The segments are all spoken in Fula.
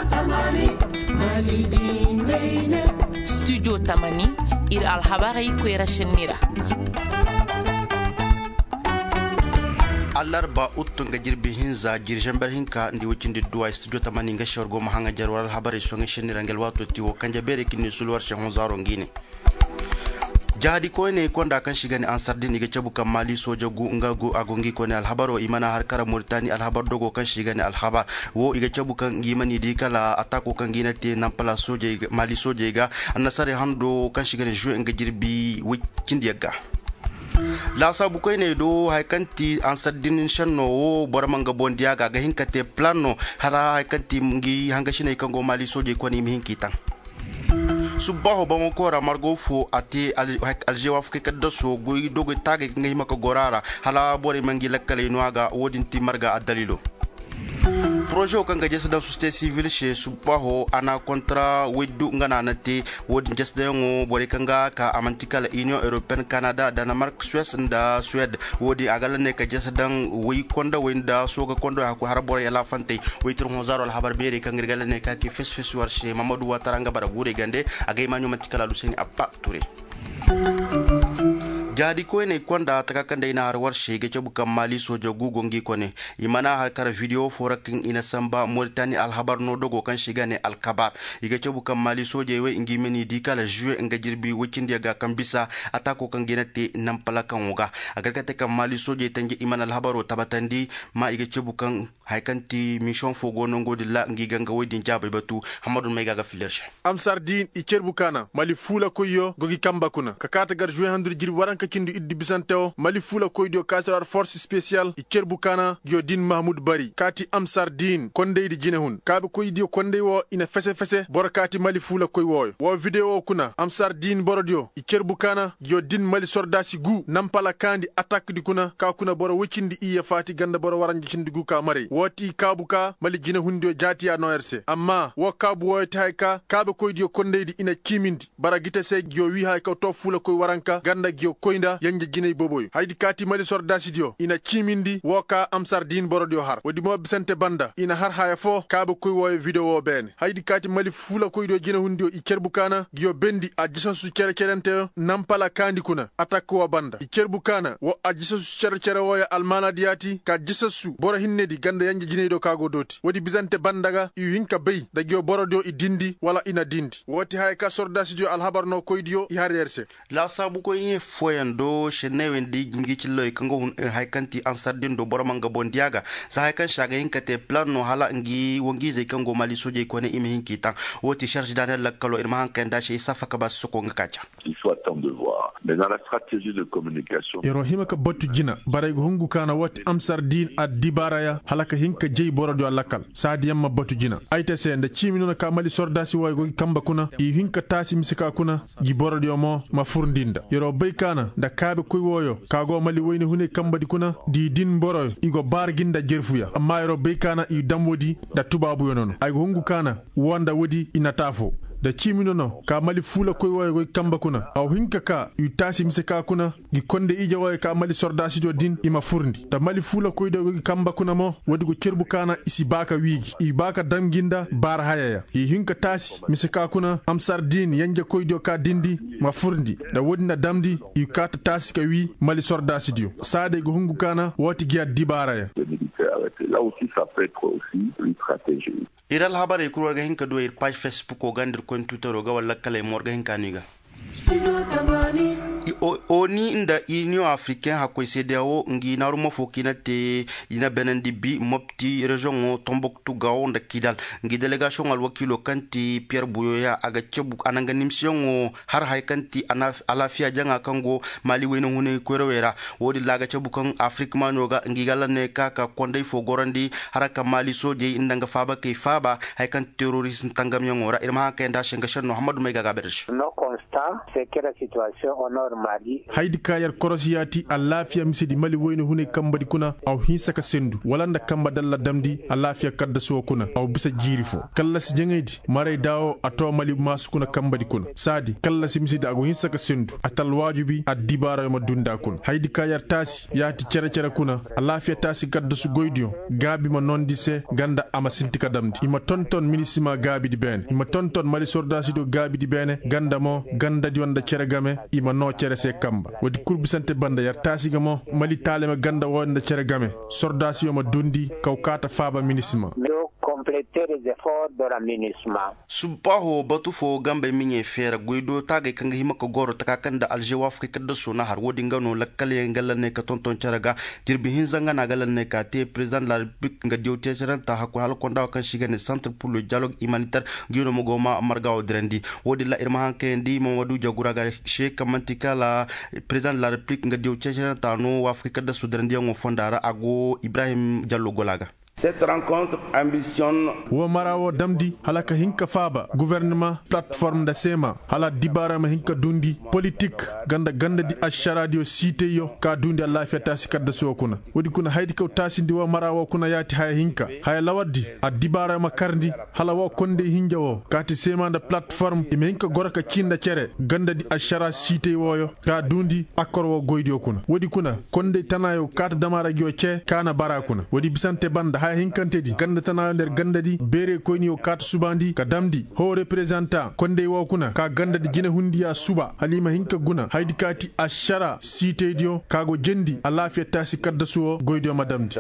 Studio Tamani ir alhabari kwera shenira. Alarba uttunga jirbi hinza jirjambar hinka ndi wikindi duwa studio Tamani nga shorgo mahanga jarwal alhabari songa shenira ngel watu tiwo kanja bere kini sulwar shahon zaro ngine. Jadi ko ne konda kan shiga ni ansardi ni gace bukan mali soja gu ngagu agongi ko ne alhabaro imana har kara Mauritania alhabar dogo kan shiga ni alhabar wo igace bukan gimani di kala atako kan ginate nan pala soja mali soja ga annasare hando kan shiga ni ju nga jirbi wikin diaga la sabu ko ne do haikanti ansardin shanno wo boramanga bondiaga ga hinkate plano hara haikanti ngi hanga shine kango mali soja ko ni mihinkitan subaho bango kora margo fo ate aljewa fke kadda so goy dogo tage ngai maka gorara hala bore mangi lakkale noaga wodinti marga adalilo projet kan ga jesa da société civile chez subaho ana kontra weddu ngana nate wodin jesa ngo bore kanga ka amantikala union européenne canada danemark suisse nda suède wodi agala ne ka jesa dan wi konda wenda soga kondo ha ko harbore yala fante waytir hozaro al habar bere kan ngirgala ne ka ki fes war chez mamadou wataranga bara gure gande agay manyo matikala luseni appa touré jadi ko ne konda takakanda ina har warshe ga bukan mali soja gugongi ko ne imana har kara video forakin ina samba Mauritania alhabar no dogo kan shiga ne alkabar iga bukan mali soja we ingi meni dikala jue nga jirbi wikin dia ga kan bisa atako kan genate nan palakan uga agar kate kan mali soja tangi imana alhabaro tabatandi ma iga bukan haikanti mission fogo nongo dilla ngi ganga wedin jabe batu Hamadou Maiga ga filerche amsardin iker bukana mali fula koyo gogi kamba kuna kakata gar jue handur jirbi waranka kindu iddi bisanteo mali fula koydio kasrar force spéciale iker bukana giodin mahmoud bari kati amsardin konde di jinehun kabe koydio konde wo ina fese borakati mali fula koy wo video kuna amsardin borodio iker bukana giodin mali sordasi gu nampala kandi attaque di kuna ka kuna boro wikindi iya fati ganda boro warangi kindi gu ka mare woti kabuka mali jinehun dio jatiya noerse amma wo kabu wo taika kabe koydio konde di ina kimindi baragita se gio wi hay ka to fula koy waranka ganda gio koynda yanje giney boboy haydi kati mali sordasi dio ina kimindi woka amsardin borodio har wodi mo bisante banda ina har haya fo kabe koy woy video ben haydi kati mali fula koy do jina hundio ikerbukana gio bendi ajisa su cerente nampala kandi kuna atakko wa banda ikerbukana wo ajisa su cercere woya almana diati ka jisa su boro hinnedi ganda yanje giney do kago doti wodi bisante bandaga yu hinka bey da gio borodio idindi wala ina dindi woti hay ka sordasi dio alhabarno koy dio i harerse la sabu ko yin foyando shenewen di gingi chilloy kango haikanti ansardin do boramanga bondiaga sa haikan shaga hinkate plan no hala ngi wongize kango mali soje ko ne imi hinkita woti charge danel lakalo irma hankanda shi safa ka basoko ngakacha il faut attendre de voir mais dans la stratégie de communication erohima ka bottu jina baray go hungu kana wati amsardin adibaraya halaka hinka jey borodo lakal sadi yamma bottu jina ayta se nda chimino ka mali sordasi way go kamba kuna i hinka tasi misika kuna gi borodo mo ma furdinda yero baykana nda kabe koy woyo kago mali wayni hune kambadi kuna di din boro igo barginda jerfuya amma yero beykana i damwodi da tubabu yonono ay go hungu kana wonda wodi inatafo da chimino no ka mali fula koy woy go kamba kuna aw hinka ka yu tasi miseka kuna gi konde ije woy ka mali sordasi do din ima furndi da mali fula koy do go kamba kuna mo wodi go kerbu kana isi baka wigi i baka danginda bar hayaya i hinka tasi miseka kuna amsardin yanje koy do ka dindi ma furndi da wodi na damdi i kata tasi ka wi mali sordasi dio sade go hungu kana woti giya dibaraya là aussi ça peut être aussi une stratégie iral habare kurwa ga hinka do page facebook o gandir kon twitter o ga walla kala morga hinka niga oni inda union africaine hakoy CEDEAO ngi narumo fokina te ina benendi bi mopti region o Tombouctou gawo nda Kidal ngi delegation al wakilo kanti Pierre Buyoya aga cebu ananga nimsion o har hay kanti ana alafia janga kango mali weno hune kwero wodi laga cebu kan Afrique manoga ngi galane kaka kondai fo gorandi haraka mali soje indanga faba kay faba hay kan terrorisme tangam yongora irma kenda shenga shan Hamadou Maiga gaberj no constat c'est que la situation au nord Mali. Haidi kayar korosiyati alafiya misidi Mali woyno hune kambadi kuna aw hinsaka sendu walanda kamba dalla damdi alafiya kadda so kuna aw bisa jirifo kala si jengedi maray dawo ato Mali masu kuna kambadi kuna sadi kala si misidi ago hinsaka sendu atal wajibi adibara ma dunda kuna haidi kayar tasi yati cere kuna alafiya tasi kadda su goydio gabi ma nondise ganda ama sintika damdi ima tonton minisima gabi di ben ima tonton Mali sordasi do gabi di bene ganda mo ganda di wanda cere game ima no cere se kamba wadi kurbisante banda yar tasi gamo Mali talema ganda wonda cere game sordasi yo ma dundi kawkata faba minisima compléter les efforts de la MINUSMA. Subaho batufo gambe minye fera guido tage kanga himaka goro takakanda aljewa afrika da suna har wodi ngano lakkale ngalanne ka tonton charaga jirbi hinzanga na galanne ka te president la republique nga diwte charanta hakko hal konda kan shigane centre pour le dialogue humanitaire gino mogoma margawo drendi wodi la irma hanke ndi mamadou jaguraga sheikh mantika la president la republique nga diwte charanta no afrika da sudrendi ngo fondara ago Ibrahim Diallo Golaga. Cette rencontre ambitionne wo marawo damdi halaka hinka faba gouvernement plateforme da sema hala dibara ma hinka dundi politique ganda di asharadio site yo ka dundi Allah feta sikadda so kuna wodi kuna haydi ko tasindi wo marawo kuna yati hay hinka hay lawaddi a dibara ma karndi hala wo konde hinjawo kati sema da plateforme e hinka goraka cinda cere ganda di ashara site woyo ka dundi akor wo goydio kuna wodi kuna konde tanayo kata damara gyo ce kana bara kuna wodi bisante banda hay hinkantedi ganda tana nder gandadi bere koyni o kat subandi ka damdi ho representant konde wo kuna ka gandadi gina hundiya suba halima hinka guna haydi kati ashara sitedio kago jendi alafiya tasi kadda suwo goydo madamdi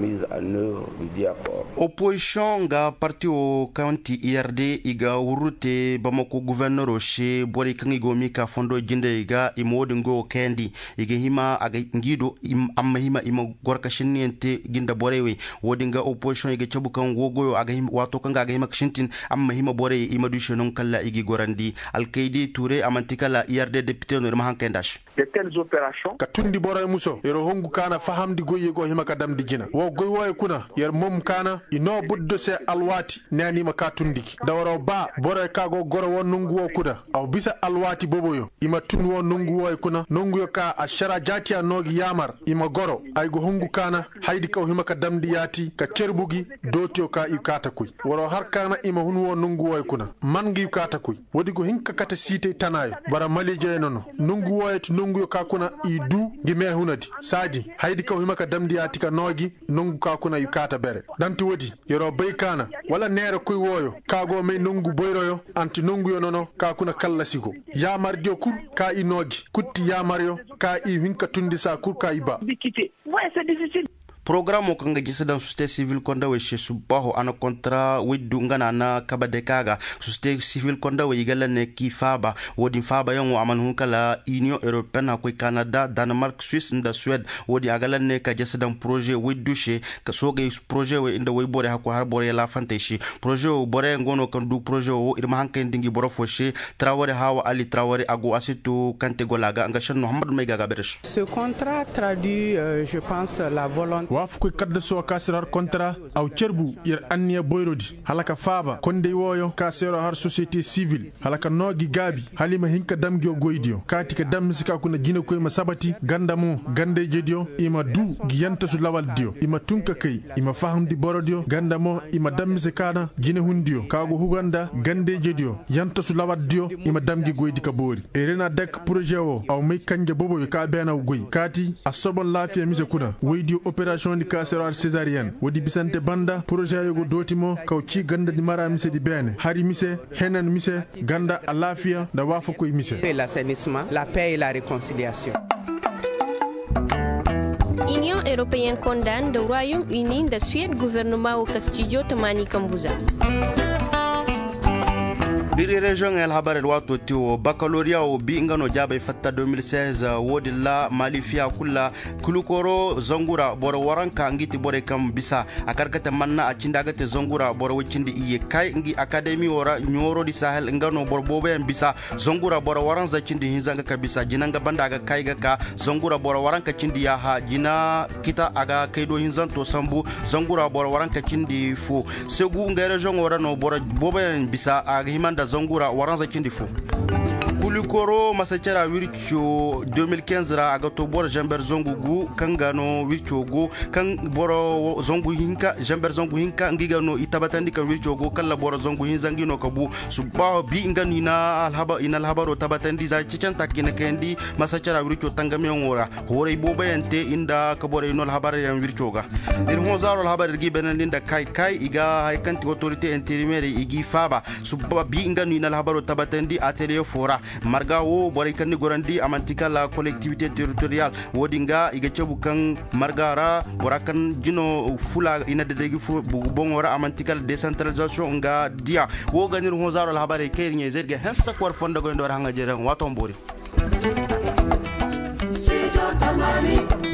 opposition ga parti o county IRD iga wurute Bamako gouverneur o she bori kangi gomi ka fondo jinde iga imodi ngo kendi iga hima aga ngido amma hima ima gorka shinniente ginda borewe wodi nga opposition iga chabu kan wogoyo aga hima wato kanga aga hima kshintin amma hima bore ima du shenon kala igi gorandi alkaidi touré amantikala IRD député no ma hankendash de telles opérations ka tundi bore muso ero hongu kana fahamdi goye go hima ka damdi jina wo goy woy kuna yer mom kana ino buddo se alwati nani ma ka tundiki dawro ba bore kago goro won nungu wo kuda aw bisa alwati boboyo ima tun won nungu wo kuna nungu yo ka ashara jatia nogi yamar ima goro ay go hongu kana haydi ka hima ka damdi yati ka cerbugi dotio ka ikata kuy woro har kana ima hunu won nungu wo kuna mangi ikata kuy wodi go hinka kata site tanayo bara malije nono nungu wo to nungu yo ka kuna idu gime hunadi saji haydi ka hima ka damdi yati ka nogi nungu ka kuna ikata bere danti wodi yoro bay kana wala nere kuy woyo kago me nungu boyroyo anti nungu yo nono ka kuna kala sigo ya mardio kur ka inogi kutti ya mario ka i hinka tundi sa kur ka iba programme ko nga gisa dan société civile konda we che subaho ana kontra weddu ngana na kabade kaga société civile konda we galane ki faba wodi faba yango aman kala union européenne ko Canada Danemark Suisse nda Suède wodi agalane ka gisa dan projet weddu che ka soge projet we inda we bore hako har bore la fanteshi projet o bore ngono kan du projet o irma hanken dingi boro foshe Traoré hawa Ali Traoré ago asitu kante golaga nga Cheikh Mohamed May gaga beresh. Ce contrat traduit je pense la volonté wafko kadda so kasirar kontra aw cerbu yer anniya boyrodi halaka faba konde woyo kasero har société civile halaka nogi gabi halima hinka damgyo goydio kati ka damsika kuna jina koy masabati gandamo gande jedio ima du giyanta su lawal dio ima tunka kay ima fahamdi borodio gandamo ima damsikana jina hundio kago huganda gande jedio yanta su lawal dio ima damgi goydi ka bori e rena dak projet o aw may kanje bobo ka bena goy kati asobon lafiya mise kuna weydio opération di kaserar césarienne wodi bisante banda projet yogo dotimo kawci ganda di mara mise di bene hari mise henan mise ganda alafia da wafa koy mise l'assainissement la paix et la réconciliation. Union européenne condamne le Royaume-Uni de Suède gouvernement au Castillo Tamani Kambuza. Biri region el habar wato tiwo baccalauréat o bi ngano jabe fatta 2016 wodi la malifia kula kulukoro zongura boro waranka ngiti bore kam bisa akarkata manna a cindagate zongura boro wicindi iye kai ngi academy ora nyoro di sahel ngano boro bobe en bisa zongura boro waranza cindi hinzanga ka bisa jinanga bandaga kai ga ka zongura boro waranka cindi ya ha jina kita aga kaido hinzanto sambu zongura boro waranka cindi fu segu ngere region ora no boro bobe en bisa aga himanda zongura waranza cindi fu fulikoro masachara wircho 2015 ra aga to bor jamber zongu gu kangano wircho go kan boro zongu hinka jamber zongu hinka ngigano itabatandi kan wircho go kala boro zongu hinzangino kabu suba bi ngani na alhaba inal habaro tabatandi za cicanta kina kendi masachara wircho tangame ngora hore bobayante inda kabore inol habare yan wircho ga dir hozaro habare gi benandinda kai iga haikanti autorité intérimaire igi faba suba bi ngani inal habaro tabatandi atelier fora marga wo bore kan gorandi amantika la collectivité territoriale wodinga iga cebukan margara borakan jino fula ina dedegi fu bongora amantika décentralisation nga dia wo ganir hozaro habare kayri zerge hessa kwar fonda go ndor hanga jere wato mbori Sijo Tamani